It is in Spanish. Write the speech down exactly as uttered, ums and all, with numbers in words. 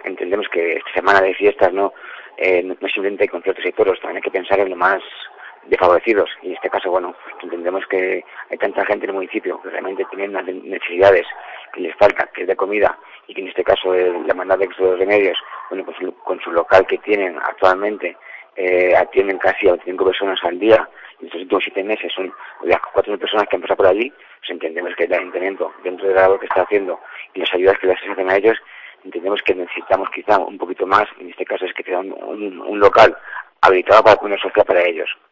entendemos que esta semana de fiestas no, eh, no simplemente hay conciertos y toros, también hay que pensar en lo más desfavorecidos, y en este caso, bueno, entendemos que hay tanta gente en el municipio que realmente tienen unas necesidades que les faltan, que es de comida, y que en este caso eh, la hermandad de Cristo de los Remedios, bueno, pues con su local que tienen actualmente, eh, atienden casi a veinticinco personas al día, y estos últimos siete meses son las cuatro mil personas que han pasado por allí, pues entendemos que el ayuntamiento, dentro de lo que está haciendo y las ayudas que les hacen a ellos, entendemos que necesitamos quizá un poquito más, en este caso es que sea un, un, un local habilitado para poner social para ellos.